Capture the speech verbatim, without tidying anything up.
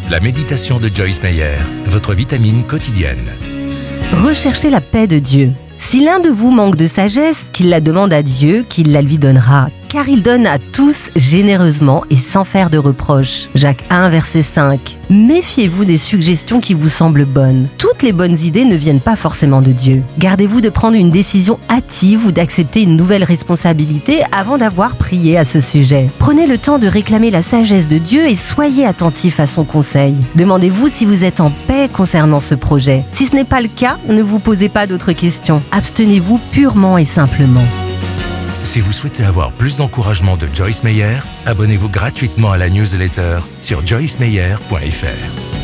La méditation de Joyce Meyer, votre vitamine quotidienne. Recherchez la paix de Dieu. Si l'un de vous manque de sagesse, qu'il la demande à Dieu, qu'il la lui donnera, car il donne à tous généreusement et sans faire de reproches. Jacques un, verset cinq. Méfiez-vous des suggestions qui vous semblent bonnes. Toutes les bonnes idées ne viennent pas forcément de Dieu. Gardez-vous de prendre une décision hâtive ou d'accepter une nouvelle responsabilité avant d'avoir prié à ce sujet. Prenez le temps de réclamer la sagesse de Dieu et soyez attentifs à son conseil. Demandez-vous si vous êtes en paix concernant ce projet. Si ce n'est pas le cas, ne vous posez pas d'autres questions. Abstenez-vous purement et simplement. Si vous souhaitez avoir plus d'encouragement de Joyce Meyer, abonnez-vous gratuitement à la newsletter sur joyce meyer point f r.